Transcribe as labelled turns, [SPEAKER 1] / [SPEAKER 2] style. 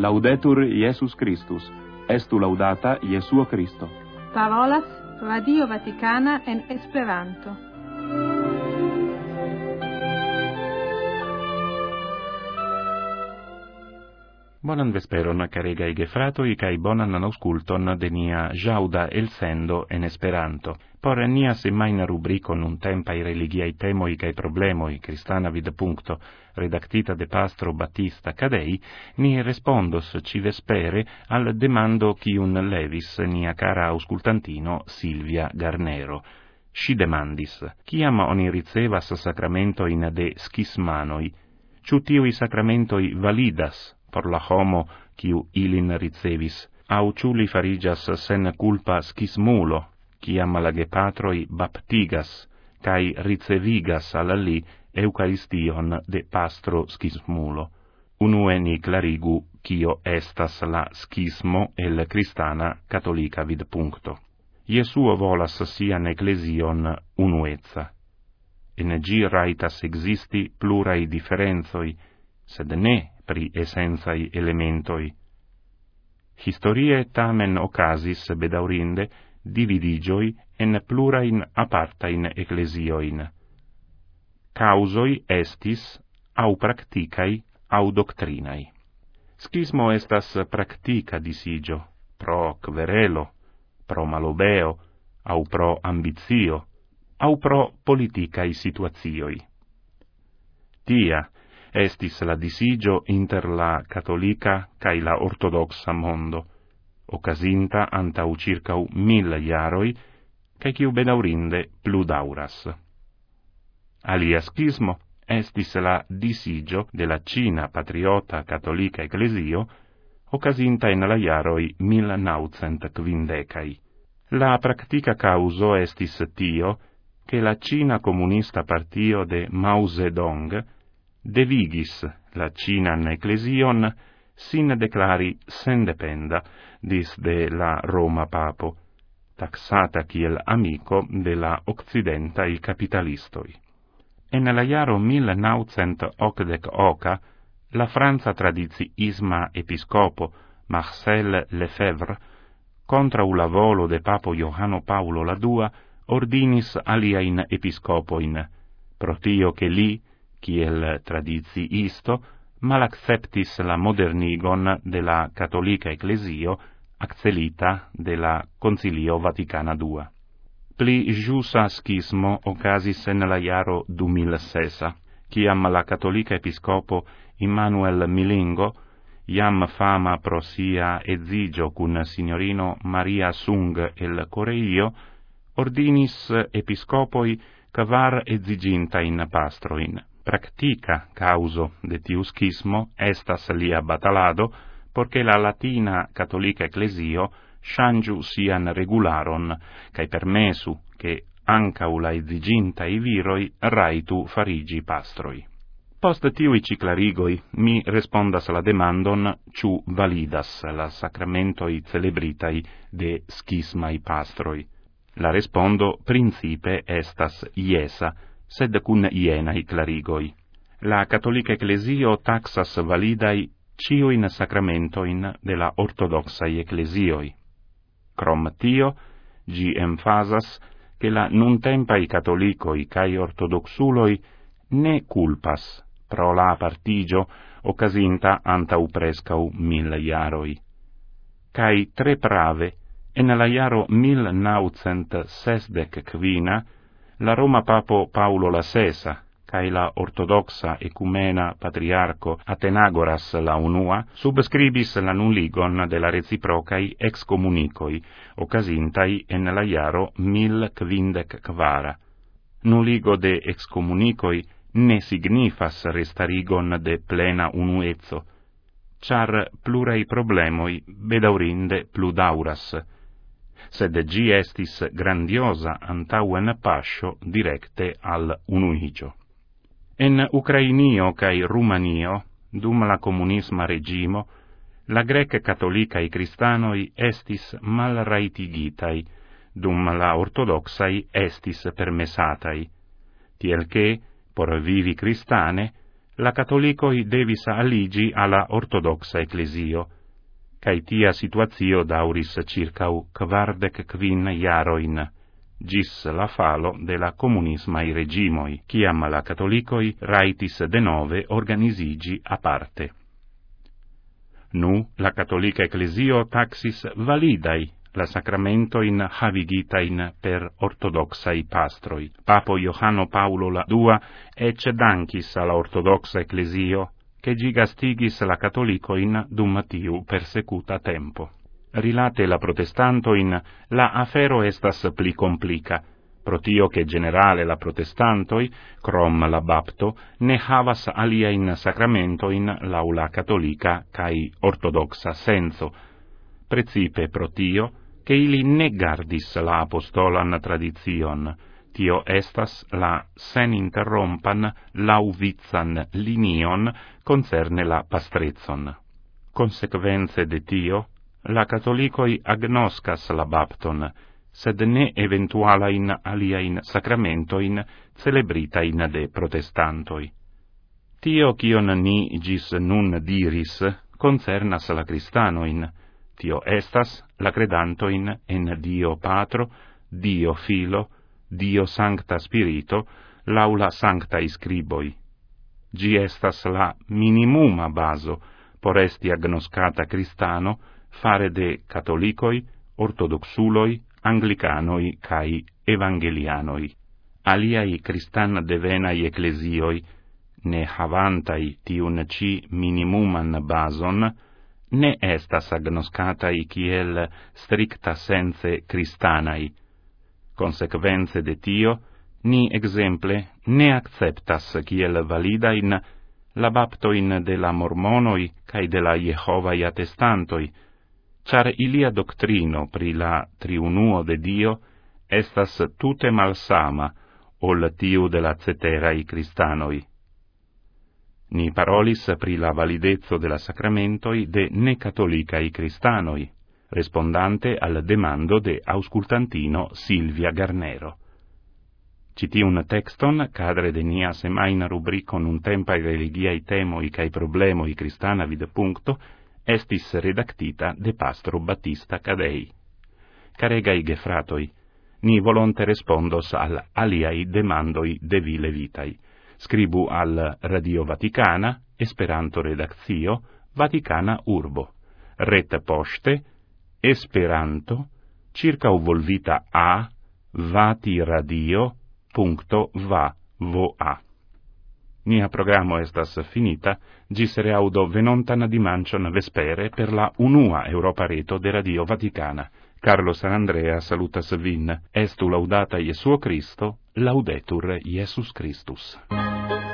[SPEAKER 1] Laudetur Iesus Christus. Estu laudata Jesuo Christo.
[SPEAKER 2] Parolas Radio Vaticana en Esperanto.
[SPEAKER 3] Bonan vesperon, caregaj gefratoj, kaj bonan aŭskulton de nia ĵaŭda elsendo en Esperanto. Por nia semajna rubriko nuntempaj religiaj temoj kaj problemoj, kristana vidpunkto, redaktita de pastro Battista Cadei, ni respondos ĉi-vespere al demando kiun levis nia cara aŭskultantino Silvia Garnero. Ŝi demandis: kiam oni ricevas sakramentojn de skismanoj, ĉu tiuj sakramentoj validas por la homo kiu ilin ricevis, aŭ ĉu li fariĝas sen culpa skismulo, kiam la gepatroj baptigas kaj ricevigas al li Eŭkaristion de pastro skismulo. Unue ni klarigu kio estas la skismo el kristana katolika vidpunkto. Jesuo volas sian eklezion unueca. En ĝi rajtas ekzisti pluraj diferencoj, sed ne pri essenzaj elementoj. Historie tamen okazis bedaŭrinde dividiĝoj en plurajn apartajn ekleziojn. Causoj estis aŭ praktikaj aŭ doktrinaj. Skismo estas praktika disiĝo pro kverelo, pro malobeo, aŭ pro ambicio, aŭ pro politikaj situacioj. Tia estis la disiĝo inter la katolika kaj la ortodoksa mondo, okazinta antaŭ ĉirkaŭ 1000 jaroj, kaj kiu bedaŭrinde plu daŭras. Alia skismo estis la disiĝo de la ĉina patriota katolika eklezio, okazinta en la jaroj 1950. La praktika kaŭzo estis tio, ke la Ĉina Komunista Partio de Mao Zedong devigis la ĉinan eklezion sin deklari sendependa disde la Roma papo, taksata kiel amiko de la okcidentaj kapitalistoj. En la jaro 1988, la franca tradiciisma episkopo Marcel Lefebvre, kontraŭ la volo de papo Johano Paulo II, ordinis aliajn episkopojn, pro tio ke li, kiel tradiciisto, malacceptis la modernigon de la katolika eklezio akcelita de la Koncilio Vaticana II. Pli ĵusa skismo okazis en la jaro 2006, kiam la katolika episkopo Immanuel Milingo, jam fama pro sia edziĝo kun sinjorino Maria Sung el Koreio, ordinis episkopoj 4 edziĝintajn pastrojn. Praktika causo de tiu skismo estas lia batalado porque la latina katolika eklezio ŝanĝu sian regularon kaj permesu ke ankaŭ la edziĝintaj viroj rajtu fariĝi pastroj. Post tiuj ĉi klarigoj mi respondas la demandon ĉu validas la sakramentoj celebritaj de skismaj pastroj. La respondo principe estas jesa, sed kun ienaj klarigoj. La katolika eklezio taksas validaj ĉiujn sakramentojn de la ortodoksaj eklezioj. Krom tio, ĝi emfazas ke la nuntempaj katolikoj kaj ortodoksuloj ne kulpas pro la apartiĝo okazinta antaŭ preskaŭ 1000 jaroj. Kaj tre prave, en la jaro 1965, la Roma papo Paulo VI kaj la ortodoksa ekumena patriarko Atenagoras la unua subskribis la nulligon de la reciprokaj exkomunikoj okazintaj en la jaro 1054. Nulligo de exkomunikoj ne signifas restarigon de plena unueco, ĉar pluraj problemoj bedaŭrinde plu daŭras, sed ĝi estis grandioza antaŭen paŝo direkte al unuiĝo. En Ukrainio kaj Rumanio, dum la komunisma reĝimo, la grek-katolikaj kristanoj estis malrajtigitaj, dum la ortodoksaj estis permesataj, tiel ke, por vivi kristane, la katolikoj devis aliĝi alla ortodoksa eklezio, cae tia situatio dauris circau 45 jaroin, gis la falo de la comunismai regimoi, ciam la catholicoi raitis de nove organisigi aparte. Nu, la catholica ecclesio taxis validai la sacramentoin havigitain per ortodoxai pastroi. Papo Iohanno Paulo II ecce dancis alla ortodoxa ecclesio, che gigastigis la catholicoin dum tiu persecuta tempo. Rilate la protestantoin, la afero estas pli complica, pro tio che generale la protestantoi, crom la bapto, ne havas aliaen sacramentoin laula catholica cae ortodoxa senso, precipe pro tio che ili negardis la apostolan tradizion, tio estas la sen interrompan lauvizan linion concerne la pastrezon. Consequenze de tio, la catholicoi agnoscas la bapton, sed ne eventualain aliaen sacramentoin celebritain de protestantoi. Tio cion ni gis nun diris concernas la cristanoin, tio estas la credantoin en Dio Patro, Dio Filo, Dio Sancta Spirito, laula Sancta Scriboi. Gi estas la minimuma baso por esti agnoscata cristano fare de catholicoi, ortodoxuloi, anglicanoi cae evangelianoi. Aliai Christan devenai ecclesioi, ne havantai tiun ci minimuman bason, ne estas agnoscatai kiel stricta sense Christanai. Consequenze de tio, ni exemple ne acceptas kiel validain la baptoin de la mormonoi cae de la Jehovai attestantoi, char ilia doctrino pri la triunuo de Dio estas tute malsama ol tiu de la ceterai Christanoi. Ni parolis pri la validezzo de la sacramentoi de necatholicai Christanoi, respondante al demando de auscultantino Silvia Garnero. Citiun texton, cadre de nia semaina rubricon un tempai religiai temoi cae problemoi Christana vide puncto, estis redactita de Pastro Battista Cadei. Caregai gefratoi, ni volonte respondos al aliai demandoi de vile vitai. Scribu al Radio Vaticana, Esperanto Redactio, Vaticana Urbo. Ret poste, Esperanto, circa volvita a vatiradio.va. Nia programo estas finita, gis reaudo venontan dimancion vespere per la unua Europa reto de Radio Vaticana. Carlo Sanandrea salutas vin, estu laudata Iesuo Christo, laudetur Iesus Christus.